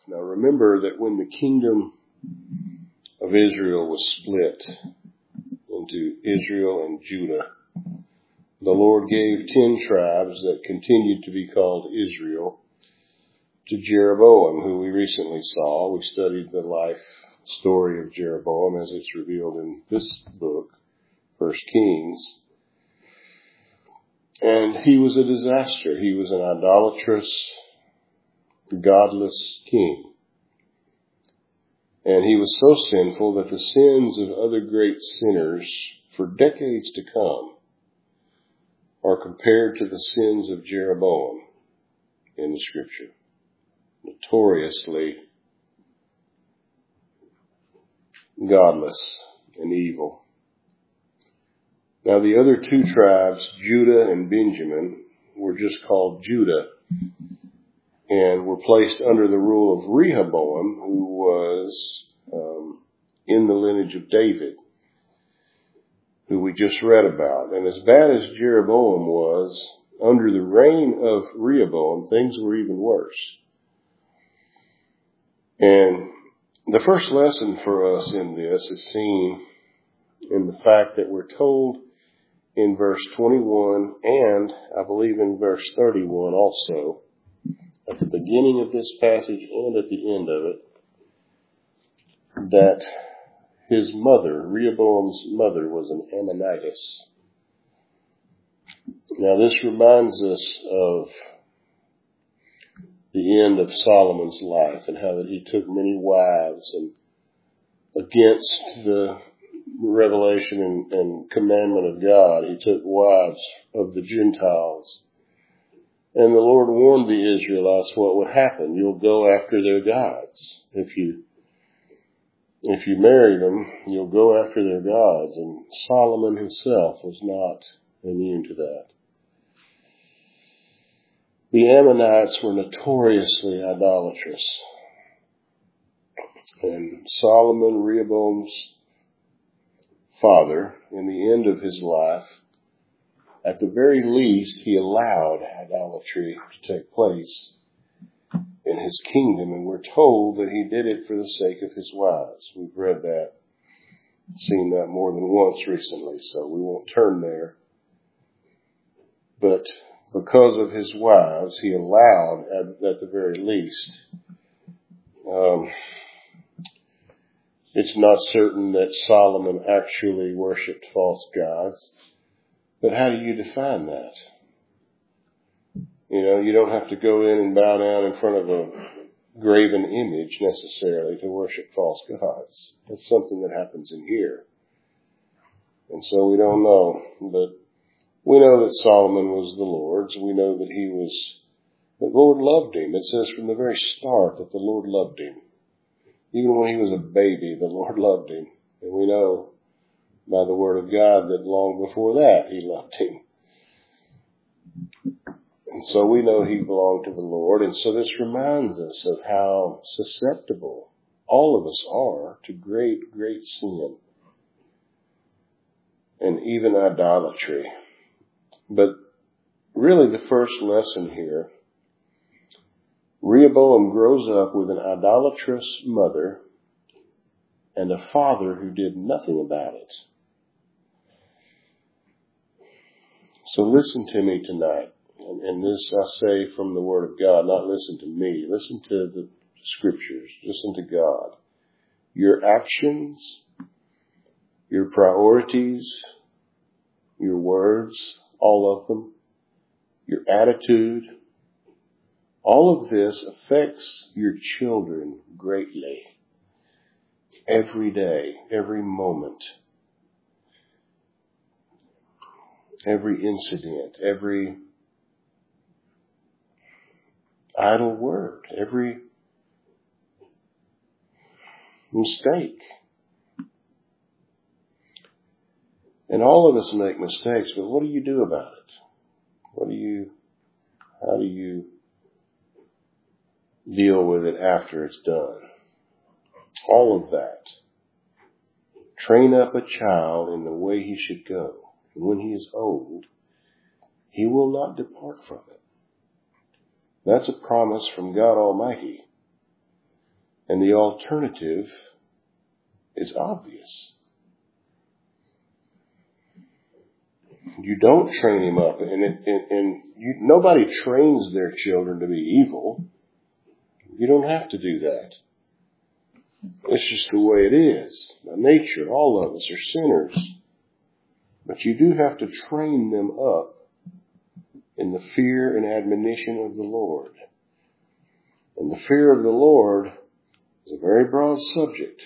Now remember that when the kingdom of Israel was split into Israel and Judah, the Lord gave 10 tribes that continued to be called Israel to Jeroboam, who we recently saw. We studied the life story of Jeroboam as it's revealed in this book, 1 Kings. And he was a disaster. He was an idolatrous, godless king. And he was so sinful that the sins of other great sinners for decades to come are compared to the sins of Jeroboam in the scripture. Notoriously godless and evil. Now the other 2 tribes, Judah and Benjamin, were just called Judah and were placed under the rule of Rehoboam, who was in the lineage of David, who we just read about. And as bad as Jeroboam was, under the reign of Rehoboam, things were even worse. And the first lesson for us in this is seen in the fact that we're told in verse 21 and I believe in verse 31 also, at the beginning of this passage and at the end of it, that his mother, Rehoboam's mother, was an Ammonitess. Now this reminds us of the end of Solomon's life and how that he took many wives, and against the revelation and commandment of God, he took wives of the Gentiles. And the Lord warned the Israelites what would happen. You'll go after their gods. If you marry them, you'll go after their gods. And Solomon himself was not immune to that. The Ammonites were notoriously idolatrous. And Solomon, Rehoboam's father, in the end of his life, at the very least, he allowed idolatry to take place in his kingdom, and we're told that he did it for the sake of his wives. We've read that, seen that more than once recently, so we won't turn there. But because of his wives, he allowed, at the very least, it's not certain that Solomon actually worshipped false gods. But how do you define that? You don't have to go in and bow down in front of a graven image necessarily to worship false gods. That's something that happens in here. And so we don't know. But we know that Solomon was the Lord's. We know that the Lord loved him. It says from the very start that the Lord loved him. Even when he was a baby, the Lord loved him. And we know by the word of God that long before that he loved him. And so we know he belonged to the Lord. And so this reminds us of how susceptible all of us are to great, great sin and even idolatry. But really the first lesson here, Rehoboam grows up with an idolatrous mother and a father who did nothing about it. So listen to me tonight. And this I say from the Word of God, not listen to me. Listen to the Scriptures. Listen to God. Your actions, your priorities, your words, all of them, your attitude, all of this affects your children greatly. Every day, every moment, every incident, every idle word, every mistake. And all of us make mistakes, but what do you do about it? How do you deal with it after it's done? All of that. Train up a child in the way he should go. And when he is old, he will not depart from it. That's a promise from God Almighty. And the alternative is obvious. You don't train him up, nobody trains their children to be evil. You don't have to do that. It's just the way it is. By nature, all of us are sinners. But you do have to train them up in the fear and admonition of the Lord. And the fear of the Lord is a very broad subject.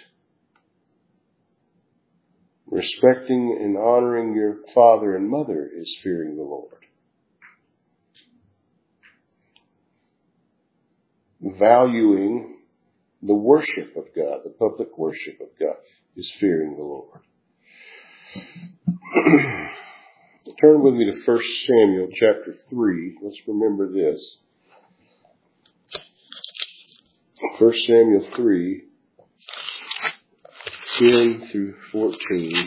Respecting and honoring your father and mother is fearing the Lord. Valuing the worship of God, the public worship of God, is fearing the Lord. Turn with me to 1 Samuel chapter 3. Let's remember this. 1 Samuel 3, 10 through 14.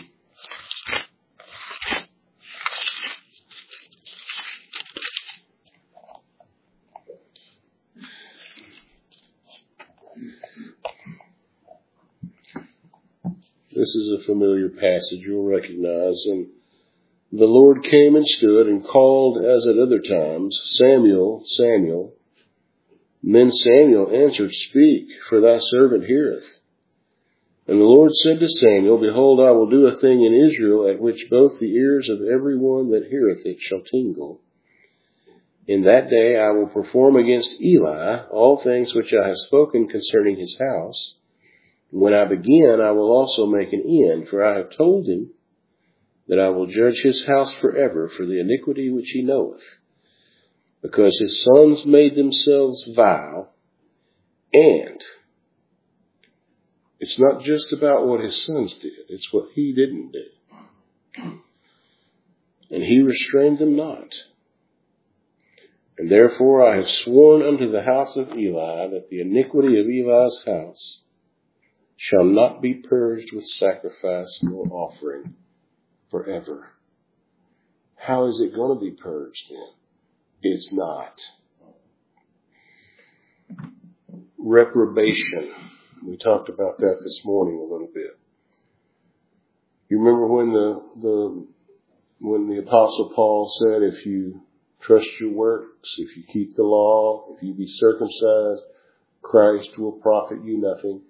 This is a familiar passage you'll recognize. And the Lord came and stood and called as at other times, Samuel, Samuel. And then Samuel answered, Speak, for thy servant heareth. And the Lord said to Samuel, Behold, I will do a thing in Israel at which both the ears of every one that heareth it shall tingle. In that day I will perform against Eli all things which I have spoken concerning his house. When I begin, I will also make an end, for I have told him that I will judge his house forever for the iniquity which he knoweth, because his sons made themselves vile, and it's not just about what his sons did, it's what he didn't do. And he restrained them not. And therefore I have sworn unto the house of Eli that the iniquity of Eli's house shall not be purged with sacrifice nor offering forever. How is it going to be purged then? It's not. Reprobation. We talked about that this morning a little bit. You remember when the Apostle Paul said, if you trust your works, if you keep the law, if you be circumcised, Christ will profit you nothing.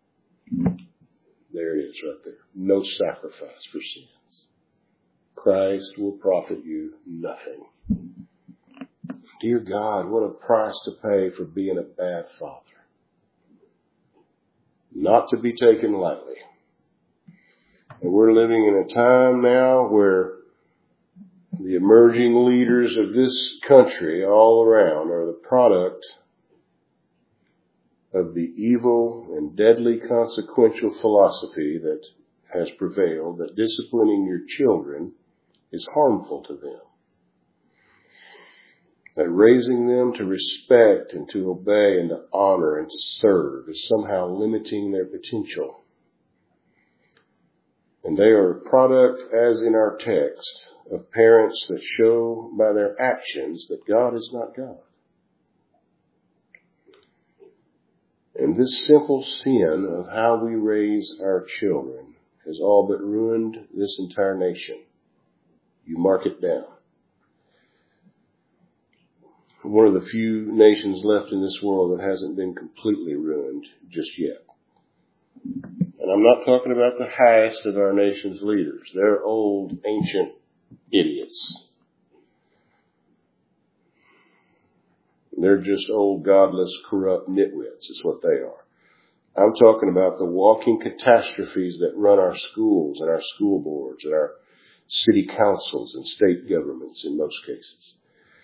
There it is right there. No sacrifice for sins. Christ will profit you nothing. Dear God, what a price to pay for being a bad father. Not to be taken lightly. And we're living in a time now where the emerging leaders of this country all around are the product of the evil and deadly consequential philosophy that has prevailed, that disciplining your children is harmful to them. That raising them to respect and to obey and to honor and to serve is somehow limiting their potential. And they are a product, as in our text, of parents that show by their actions that God is not God. And this simple sin of how we raise our children has all but ruined this entire nation. You mark it down. One of the few nations left in this world that hasn't been completely ruined just yet. And I'm not talking about the highest of our nation's leaders. They're old, ancient idiots. They're just old, godless, corrupt nitwits is what they are. I'm talking about the walking catastrophes that run our schools and our school boards and our city councils and state governments in most cases.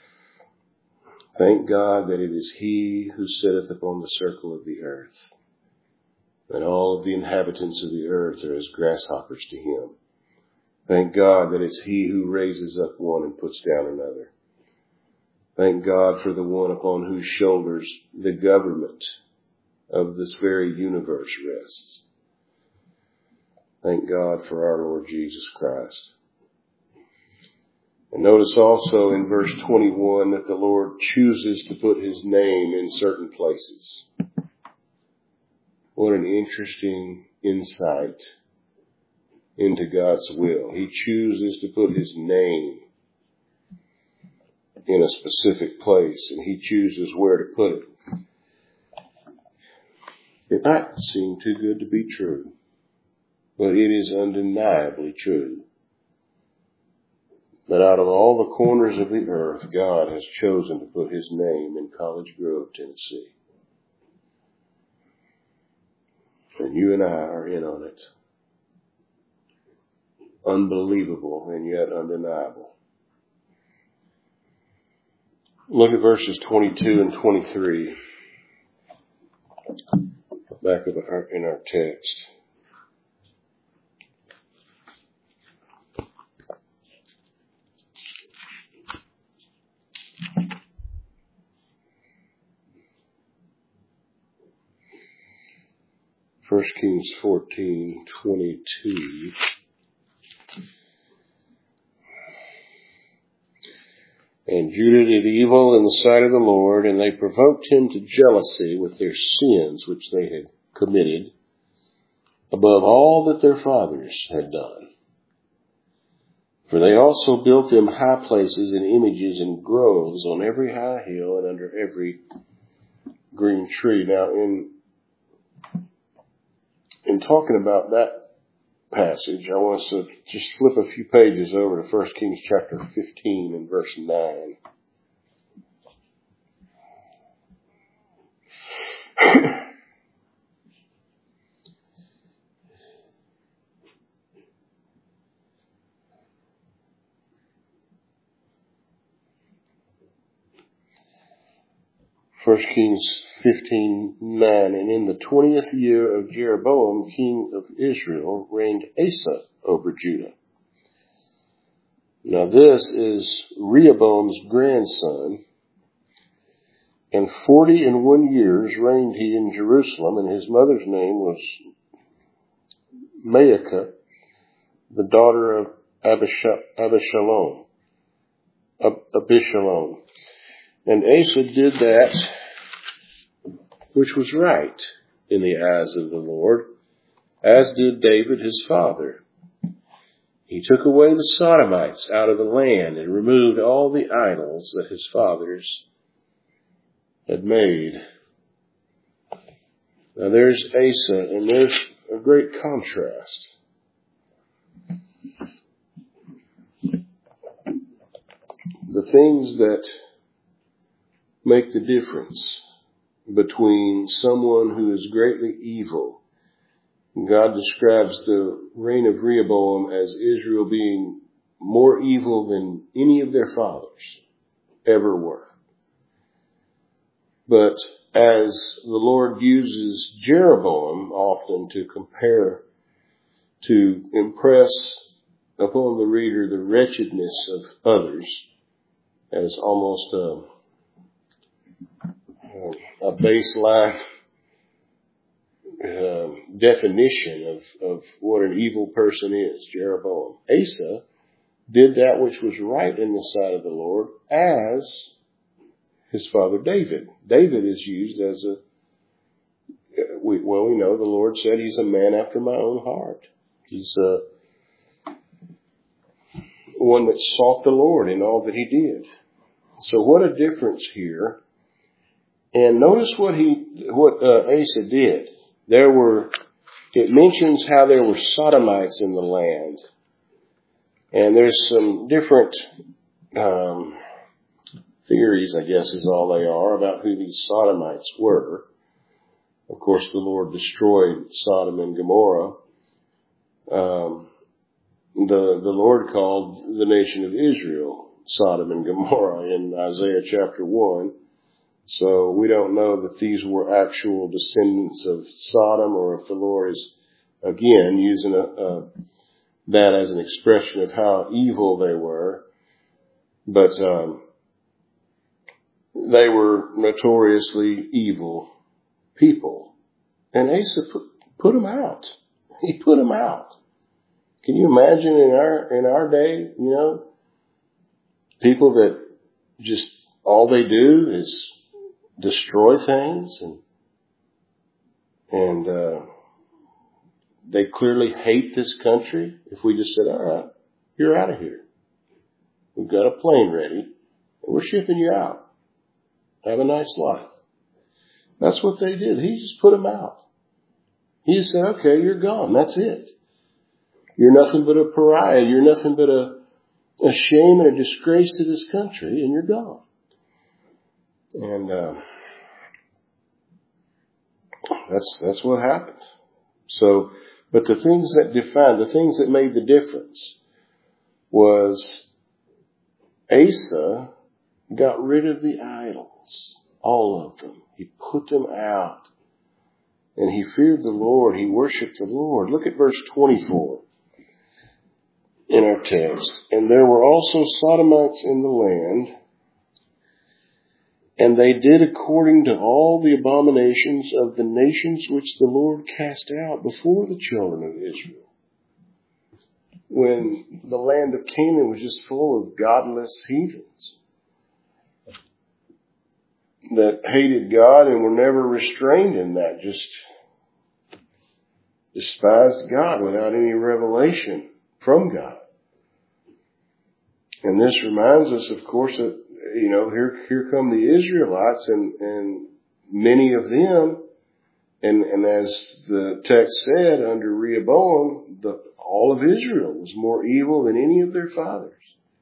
Thank God that it is He who sitteth upon the circle of the earth, and all of the inhabitants of the earth are as grasshoppers to Him. Thank God that it's He who raises up one and puts down another. Thank God for the one upon whose shoulders the government of this very universe rests. Thank God for our Lord Jesus Christ. And notice also in verse 21 that the Lord chooses to put His name in certain places. What an interesting insight into God's will. He chooses to put his name in a specific place, and he chooses where to put it. It might seem too good to be true, but it is undeniably true that out of all the corners of the earth, God has chosen to put his name in College Grove, Tennessee. And you and I are in on it. Unbelievable and yet undeniable. Look at verses 22 and 23. Back in our text. First Kings 14:22. And Judah did evil in the sight of the Lord, and they provoked him to jealousy with their sins which they had committed, above all that their fathers had done. For they also built them high places and images and groves on every high hill and under every green tree. Now, in talking about that passage, I want us to just flip a few pages over to 1 Kings chapter 15 and verse 9. First Kings 15:9, and in the 20th year of Jeroboam, king of Israel, reigned Asa over Judah. Now this is Rehoboam's grandson, and 41 years reigned he in Jerusalem, and his mother's name was Maacah, the daughter of Abishalom. And Asa did that which was right in the eyes of the Lord, as did David his father. He took away the Sodomites out of the land and removed all the idols that his fathers had made. Now there's Asa, and there's a great contrast. The things that make the difference between someone who is greatly evil. God describes the reign of Rehoboam as Israel being more evil than any of their fathers ever were. But as the Lord uses Jeroboam often to impress upon the reader the wretchedness of others, as almost a baseline definition of what an evil person is, Jeroboam. Asa did that which was right in the sight of the Lord, as his father David. David is used as we know the Lord said he's a man after my own heart. He's one that sought the Lord in all that he did. So what a difference here. And notice what Asa did. It mentions how there were Sodomites in the land. And there's some different theories, I guess is all they are, about who these Sodomites were. Of course, the Lord destroyed Sodom and Gomorrah. The Lord called the nation of Israel Sodom and Gomorrah in Isaiah chapter 1. So we don't know that these were actual descendants of Sodom, or if the Lord is, again, using that as an expression of how evil they were. But they were notoriously evil people. And Asa put them out. He put them out. Can you imagine in our day, people that just all they do is destroy things and And they clearly hate this country. If we just said, all right, you're out of here. We've got a plane ready, and we're shipping you out. Have a nice life. That's what they did. He just put them out. He just said, okay, you're gone. That's it. You're nothing but a pariah. You're nothing but a shame and a disgrace to this country, and you're gone. And that's what happened. So, but the things that defined, the things that made the difference was Asa got rid of the idols, all of them. He put them out. And he feared the Lord. He worshiped the Lord. Look at verse 24 in our text. And there were also Sodomites in the land, and they did according to all the abominations of the nations which the Lord cast out before the children of Israel. When the land of Canaan was just full of godless heathens that hated God and were never restrained in that, just despised God without any revelation from God. And this reminds us, of course, that, here come the Israelites and many of them, and as the text said, under Rehoboam, all of Israel was more evil than any of their fathers.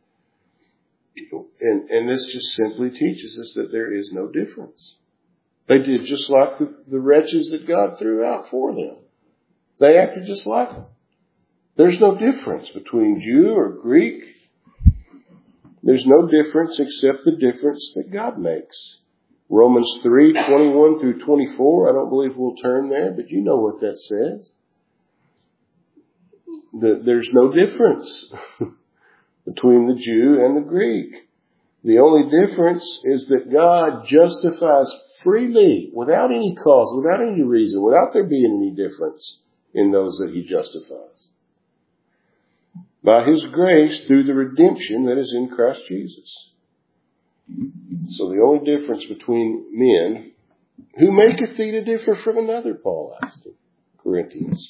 And this just simply teaches us that there is no difference. They did just like the wretches that God threw out for them. They acted just like them. There's no difference between Jew or Greek. There's no difference except the difference that God makes. Romans 3:21 through 24. I don't believe we'll turn there, but you know what that says. There's no difference between the Jew and the Greek. The only difference is that God justifies freely, without any cause, without any reason, without there being any difference in those that he justifies. By his grace through the redemption that is in Christ Jesus. So the only difference between men, who maketh thee to differ from another, Paul asked in Corinthians.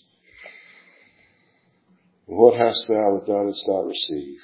What hast thou that thou didst not receive?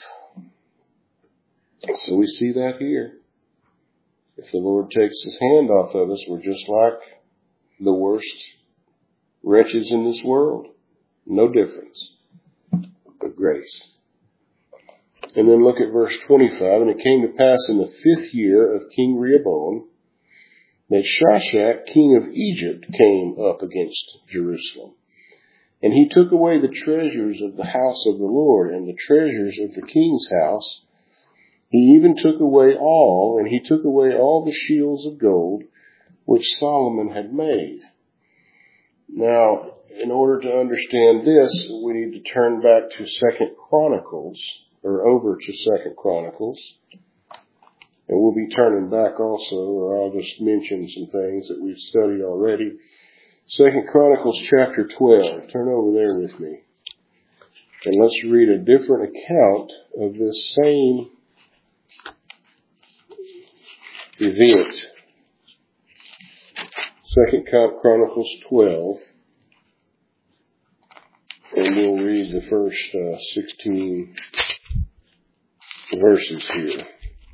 So we see that here. If the Lord takes his hand off of us, we're just like the worst wretches in this world. No difference, but grace. And then look at verse 25. And it came to pass in the 5th year of King Rehoboam that Shishak, king of Egypt, came up against Jerusalem. And he took away the treasures of the house of the Lord and the treasures of the king's house. He even took away all, and he took away all the shields of gold which Solomon had made. Now, in order to understand this, we need to turn back to 2 Chronicles, or over to 2 Chronicles. And we'll be turning back also, or I'll just mention some things that we've studied already. 2 Chronicles chapter 12. Turn over there with me. And let's read a different account of this same event. 2 Chronicles 12. And we'll read the first 16 verses here.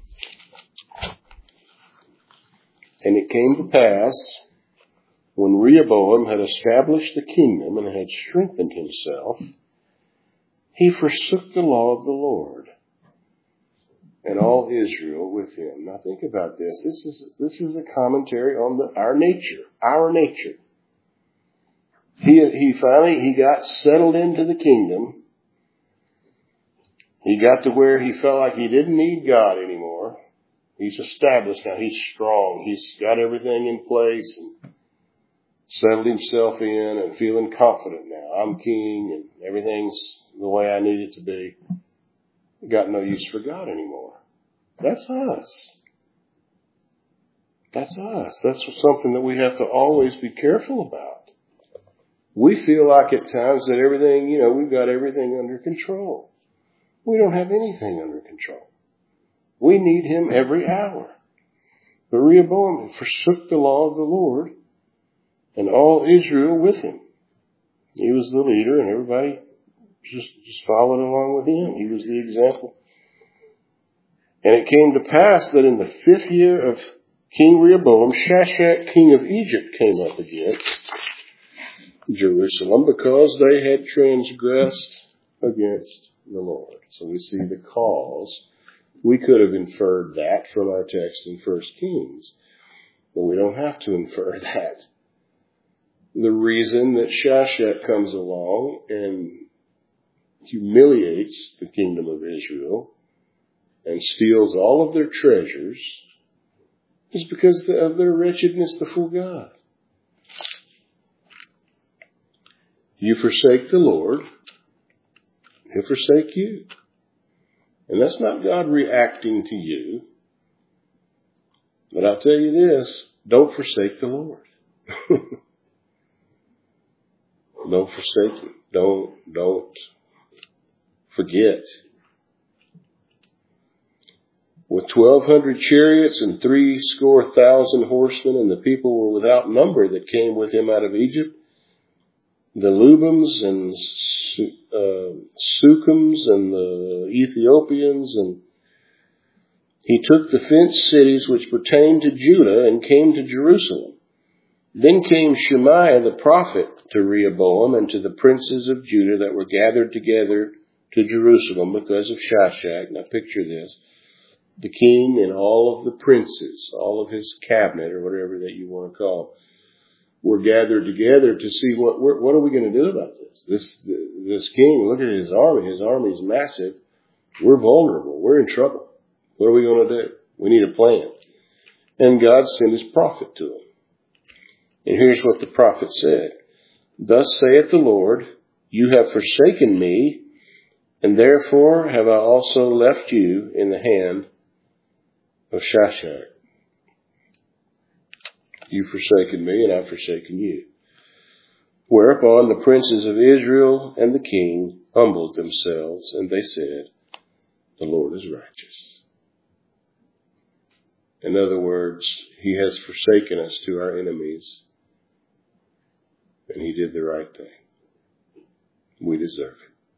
And it came to pass, when Rehoboam had established the kingdom and had strengthened himself, he forsook the law of the Lord, and all Israel with him. Now think about this. This is a commentary on our nature. Our nature. He finally got settled into the kingdom. He got to where he felt like he didn't need God anymore. He's established now. He's strong. He's got everything in place and settled himself in and feeling confident now. I'm king and everything's the way I need it to be. Got no use for God anymore. That's us. That's us. That's something that we have to always be careful about. We feel like at times that everything, we've got everything under control. We don't have anything under control. We need him every hour. But Rehoboam forsook the law of the Lord and all Israel with him. He was the leader, and everybody just followed along with him. He was the example. And it came to pass that in the 5th year of King Rehoboam, Shashak, king of Egypt, came up against Jerusalem because they had transgressed against the Lord. So we see the cause. We could have inferred that from our text in 1 Kings, but we don't have to infer that. The reason that Shashak comes along and humiliates the kingdom of Israel and steals all of their treasures is because of their wretchedness before God. You forsake the Lord, He'll forsake you. And that's not God reacting to you. But I'll tell you this, don't forsake the Lord. Don't forsake Him. Don't forget. With 1,200 chariots and 70,000 horsemen, and the people were without number that came with him out of Egypt, the Lubims and Sukims and the Ethiopians, and he took the fenced cities which pertained to Judah and came to Jerusalem. Then came Shemaiah the prophet to Rehoboam and to the princes of Judah that were gathered together to Jerusalem because of Shashak. Now picture this. The king and all of the princes, all of his cabinet or whatever that you want to call, were gathered together to see what are we going to do about this? This king, look at his army. His army is massive. We're vulnerable. We're in trouble. What are we going to do? We need a plan. And God sent his prophet to him. And here's what the prophet said. Thus saith the Lord, you have forsaken me, and therefore have I also left you in the hand of Shashak. You've forsaken me, and I've forsaken you. Whereupon the princes of Israel and the king humbled themselves, and they said, the Lord is righteous. In other words, he has forsaken us to our enemies, and he did the right thing. We deserve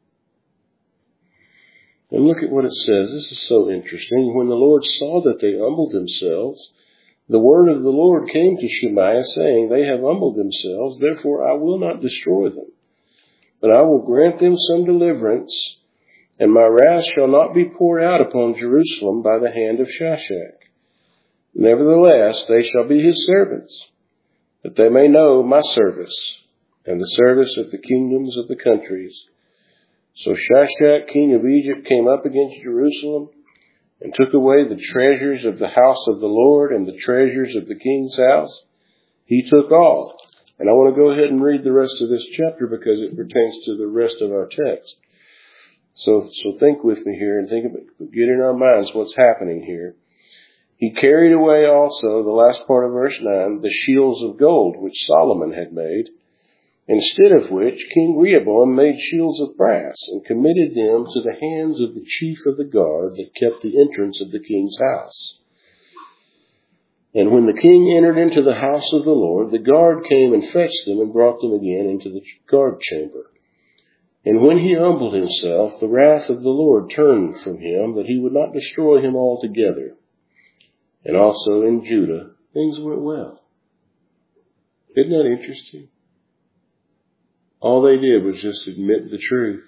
it. And look at what it says. This is so interesting. When the Lord saw that they humbled themselves, the word of the Lord came to Shemaiah, saying, they have humbled themselves, therefore I will not destroy them, but I will grant them some deliverance, and my wrath shall not be poured out upon Jerusalem by the hand of Shashak. Nevertheless, they shall be his servants, that they may know my service, and the service of the kingdoms of the countries. So Shashak, king of Egypt, came up against Jerusalem, and took away the treasures of the house of the Lord and the treasures of the king's house. He took all. And I want to go ahead and read the rest of this chapter because it pertains to the rest of our text. So think with me here and think about, get in our minds what's happening here. He carried away also, the last part of verse 9, the shields of gold which Solomon had made, instead of which King Rehoboam made shields of brass and committed them to the hands of the chief of the guard that kept the entrance of the king's house. And when the king entered into the house of the Lord, the guard came and fetched them and brought them again into the guard chamber. And when he humbled himself, the wrath of the Lord turned from him, that he would not destroy him altogether. And also in Judah, things went well. Isn't that interesting? All they did was just admit the truth.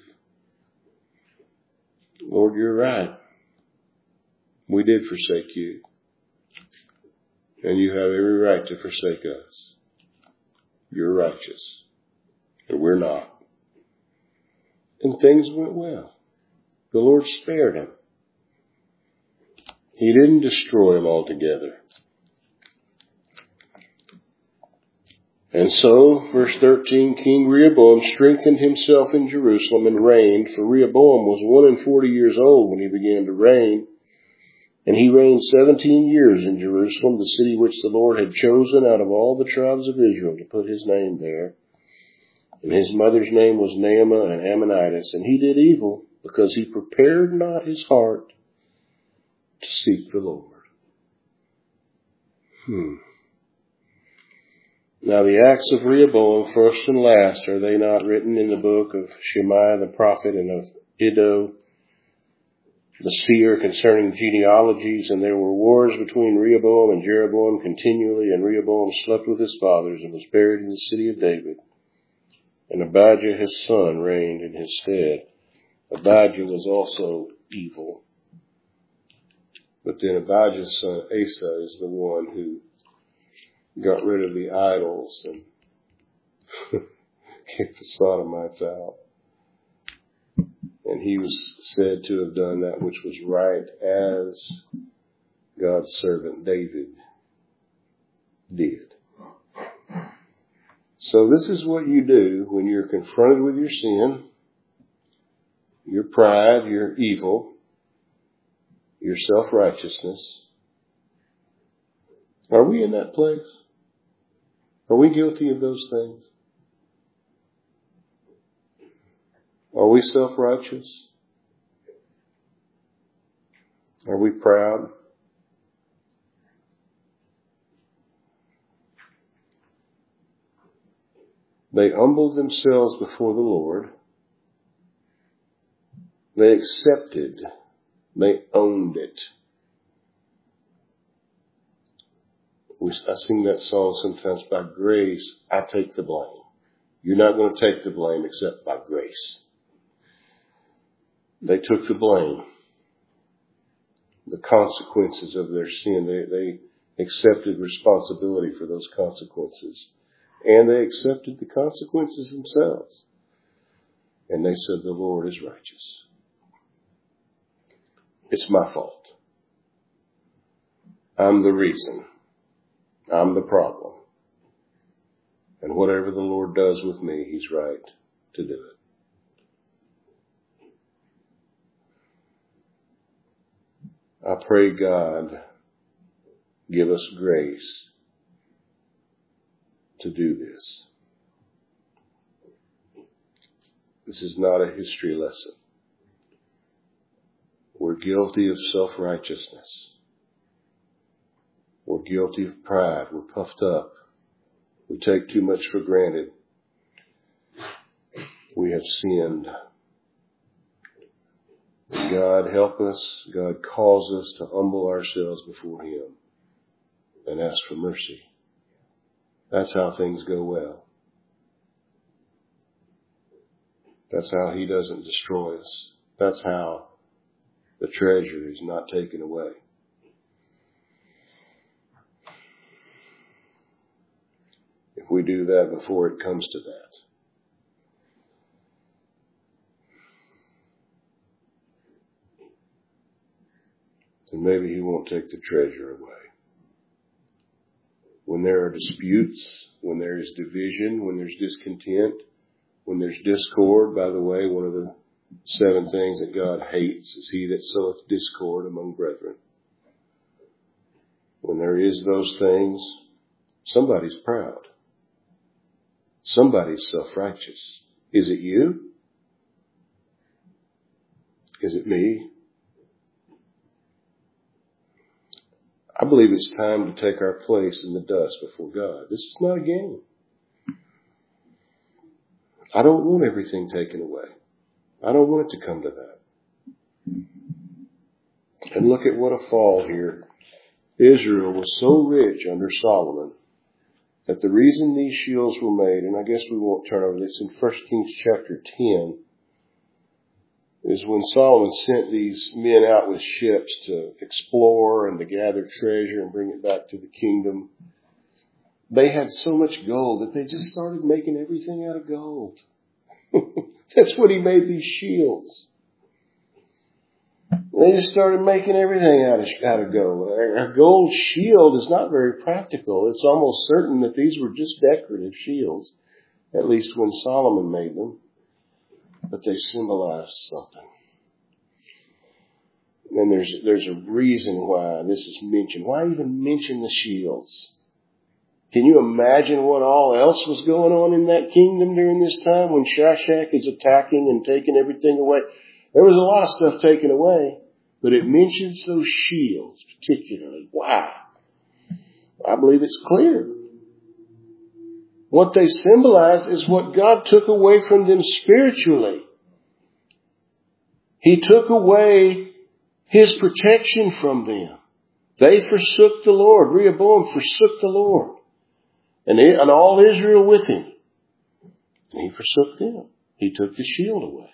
Lord, you're right. We did forsake you. And you have every right to forsake us. You're righteous. And we're not. And things went well. The Lord spared him. He didn't destroy him altogether. And so, verse 13, King Rehoboam strengthened himself in Jerusalem and reigned, for Rehoboam was 41 years old when he began to reign. And he reigned 17 years in Jerusalem, the city which the Lord had chosen out of all the tribes of Israel to put his name there. And his mother's name was Naamah, an Ammonitess. And he did evil because he prepared not his heart to seek the Lord. Now the acts of Rehoboam, first and last, are they not written in the book of Shemaiah the prophet and of Iddo the seer concerning genealogies? And there were wars between Rehoboam and Jeroboam continually, and Rehoboam slept with his fathers and was buried in the city of David. And Abijah his son reigned in his stead. Abijah was also evil. But then Abijah's son Asa is the one who got rid of the idols and kicked the Sodomites out. And he was said to have done that which was right, as God's servant David did. So this is what you do when you're confronted with your sin, your pride, your evil, your self-righteousness. Are we in that place? Are we guilty of those things? Are we self-righteous? Are we proud? They humbled themselves before the Lord. They accepted. They owned it. I sing that song sometimes, by grace, I take the blame. You're not going to take the blame except by grace. They took the blame. The consequences of their sin, they accepted responsibility for those consequences. And they accepted the consequences themselves. And they said, the Lord is righteous. It's my fault. I'm the reason. I'm the problem. And whatever the Lord does with me, He's right to do it. I pray God give us grace to do this. This is not a history lesson. We're guilty of self-righteousness. We're guilty of pride. We're puffed up. We take too much for granted. We have sinned. God help us. God calls us to humble ourselves before Him and ask for mercy. That's how things go well. That's how He doesn't destroy us. That's how the treasure is not taken away. If we do that before it comes to that. Then maybe He won't take the treasure away. When there are disputes, when there is division, when there's discontent, when there's discord, by the way, one of the 7 things that God hates is he that soweth discord among brethren. When there is those things, somebody's proud. Somebody's self-righteous. Is it you? Is it me? I believe it's time to take our place in the dust before God. This is not a game. I don't want everything taken away. I don't want it to come to that. And look at what a fall here. Israel was so rich under Solomon that the reason these shields were made, and I guess we won't turn over this, in 1 Kings chapter 10, is when Solomon sent these men out with ships to explore and to gather treasure and bring it back to the kingdom. They had so much gold that they just started making everything out of gold. That's what he made these shields. They just started making everything out of gold. A gold shield is not very practical. It's almost certain that these were just decorative shields, at least when Solomon made them. But they symbolized something. And there's a reason why this is mentioned. Why even mention the shields? Can you imagine what all else was going on in that kingdom during this time when Shishak is attacking and taking everything away? There was a lot of stuff taken away, but it mentions those shields particularly. Why? I believe it's clear. What they symbolized is what God took away from them spiritually. He took away His protection from them. They forsook the Lord. Rehoboam forsook the Lord. And all Israel with him. And he forsook them. He took the shield away.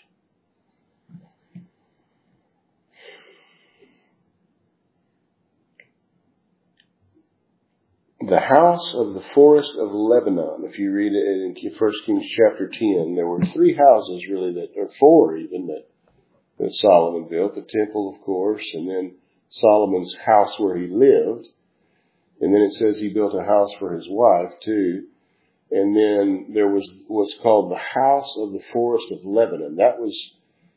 The house of the forest of Lebanon. If you read it in 1 Kings chapter 10, there were 3 houses really or 4 even that Solomon built. The temple, of course, and then Solomon's house where he lived. And then it says he built a house for his wife too. And then there was what's called the house of the forest of Lebanon. That was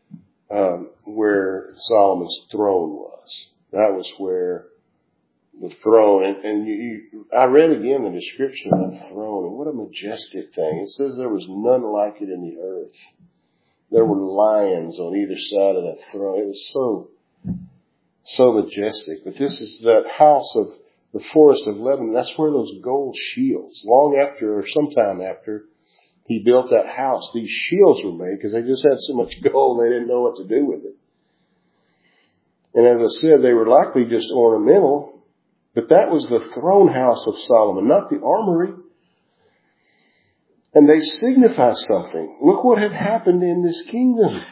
where Solomon's throne was. That was where the throne, and I read again the description of that throne, and what a majestic thing. It says there was none like it in the earth. There were lions on either side of that throne. It was so majestic. But this is that house of the forest of Lebanon. That's where those gold shields, long after or sometime after he built that house, these shields were made because they just had so much gold they didn't know what to do with it. And as I said, they were likely just ornamental. But that was the throne house of Solomon, not the armory. And they signify something. Look what had happened in this kingdom.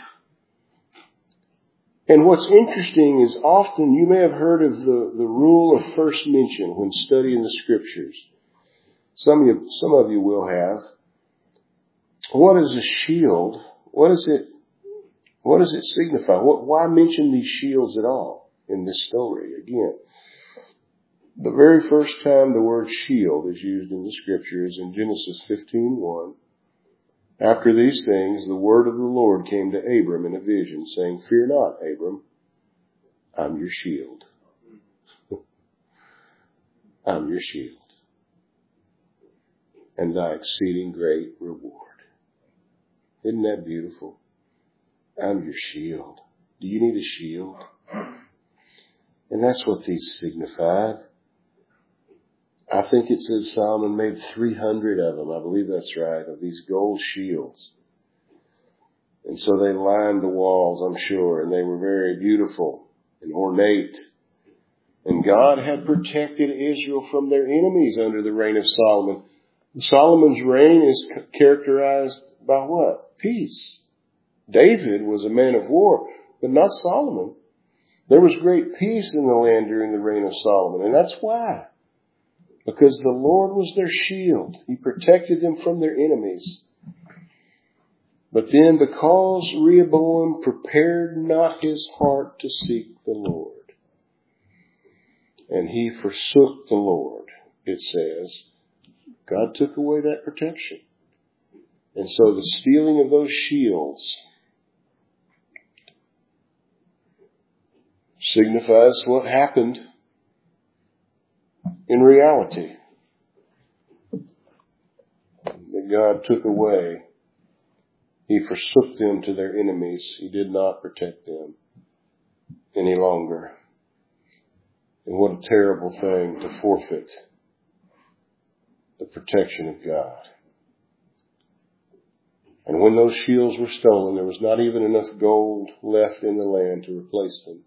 And what's interesting is often you may have heard of the rule of first mention when studying the scriptures. Some of you will have. What is a shield? What does it signify? Why mention these shields at all in this story again? The very first time the word shield is used in the scripture is in Genesis 15:1. After these things, the word of the Lord came to Abram in a vision, saying, "Fear not, Abram, I'm your shield." I'm your shield. And thy exceeding great reward. Isn't that beautiful? I'm your shield. Do you need a shield? And that's what these signified. I think it says Solomon made 300 of them. I believe that's right, of these gold shields. And so they lined the walls, I'm sure, and they were very beautiful and ornate. And God had protected Israel from their enemies under the reign of Solomon. Solomon's reign is characterized by what? Peace. David was a man of war, but not Solomon. There was great peace in the land during the reign of Solomon, and that's why. Because the Lord was their shield. He protected them from their enemies. But then because Rehoboam prepared not his heart to seek the Lord, and he forsook the Lord, it says, God took away that protection. And so the stealing of those shields signifies what happened in reality. That God took away. He forsook them to their enemies. He did not protect them any longer. And what a terrible thing to forfeit the protection of God. And when those shields were stolen, there was not even enough gold left in the land to replace them.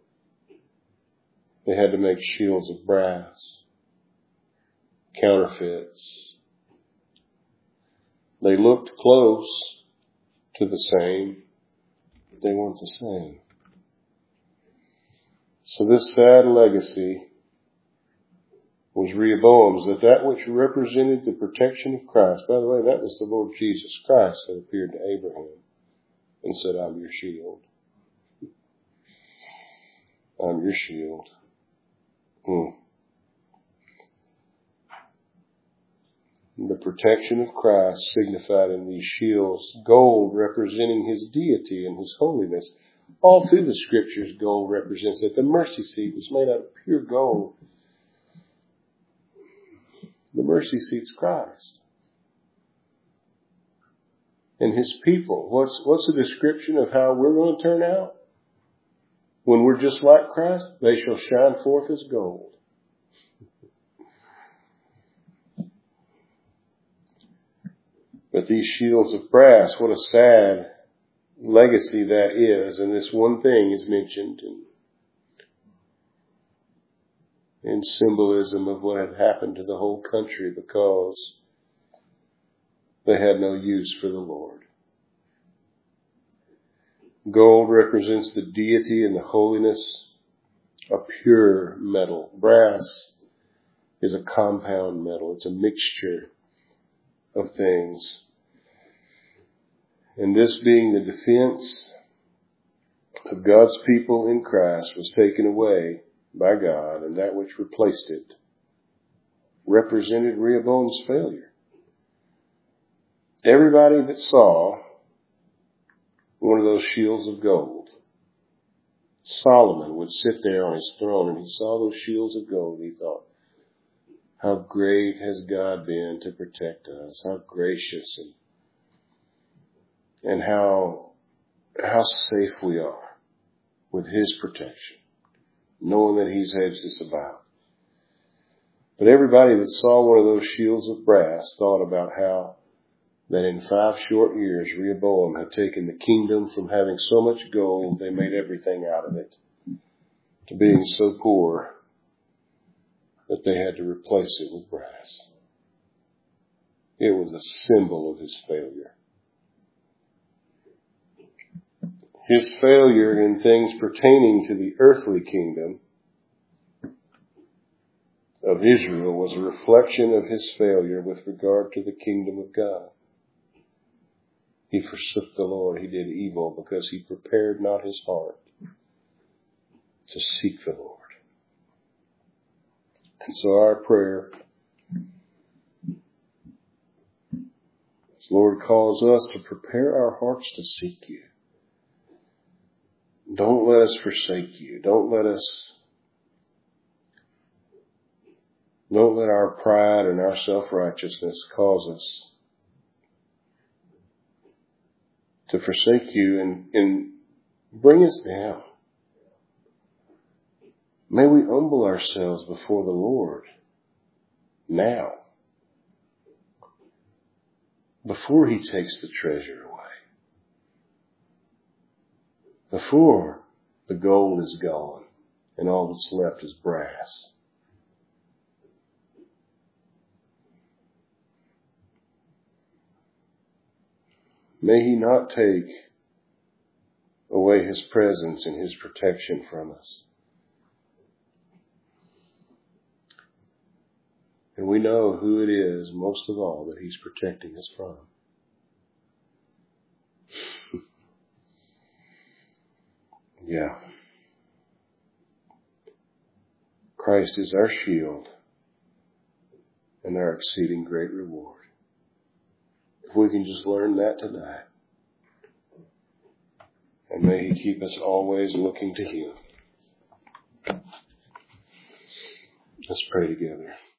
They had to make shields of brass, counterfeits. They looked close to the same, but they weren't the same. So this sad legacy was Rehoboam's, that which represented the protection of Christ. By the way, that was the Lord Jesus Christ that appeared to Abraham and said, "I'm your shield. I'm your shield." The protection of Christ signified in these shields, gold representing his deity and his holiness. All through the scriptures, gold represents it. The mercy seat was made out of pure gold. The mercy seat's Christ. And his people. What's a description of how we're going to turn out? When we're just like Christ, they shall shine forth as gold. But these shields of brass, what a sad legacy that is. And this one thing is mentioned in symbolism of what had happened to the whole country because they had no use for the Lord. Gold represents the deity and the holiness, a pure metal. Brass is a compound metal. It's a mixture of things. And this being the defense of God's people in Christ was taken away by God, and that which replaced it represented Rehoboam's failure. Everybody that saw one of those shields of gold, Solomon would sit there on his throne and he saw those shields of gold. He thought, how great has God been to protect us, how gracious and how safe we are with His protection, knowing that He's hedged us about. But everybody that saw one of those shields of brass thought about how that in 5 short years Rehoboam had taken the kingdom from having so much gold, they made everything out of it, to being so poor that they had to replace it with brass. It was a symbol of his failure. His failure in things pertaining to the earthly kingdom of Israel was a reflection of his failure with regard to the kingdom of God. He forsook the Lord. He did evil because he prepared not his heart to seek the Lord. And so our prayer is, Lord, cause us to prepare our hearts to seek you. Don't let us forsake you. Don't let our pride and our self-righteousness cause us to forsake you and bring us down. May we humble ourselves before the Lord now, before He takes the treasure away, before the gold is gone and all that's left is brass. May He not take away His presence and His protection from us. And we know who it is, most of all, that He's protecting us from. Yeah. Christ is our shield and our exceeding great reward. If we can just learn that tonight. And may He keep us always looking to Him. Let's pray together.